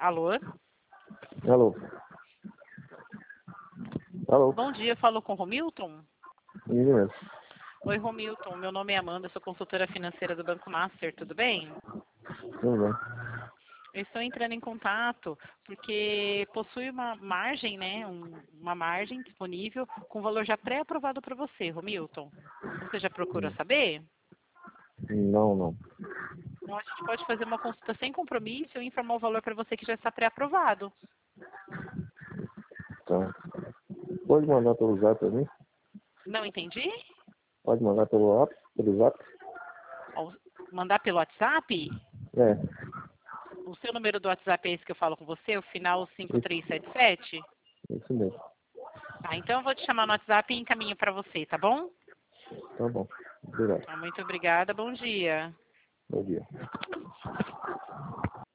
Alô? Alô? Alô? Bom dia, falo com o Romilton? Isso mesmo. Oi, Romilton. Meu nome é Amanda, sou consultora financeira do Banco Master, tudo bem? Tudo bem. Eu estou entrando em contato porque possui uma margem, né? Uma margem disponível com valor já pré-aprovado para você, Romilton. Você já procura saber? Não. Então, a gente pode fazer uma consulta sem compromisso e informar o valor para você que já está pré-aprovado. Tá. Pode mandar pelo zap pra mim? Não entendi? Pode mandar pelo zap? Mandar pelo WhatsApp? É. O seu número do WhatsApp é esse que eu falo com você, o final 5377? Isso mesmo. Tá, então eu vou te chamar no WhatsApp e encaminho para você, tá bom? Tá bom. Obrigado. Muito obrigada, bom dia. Bom dia.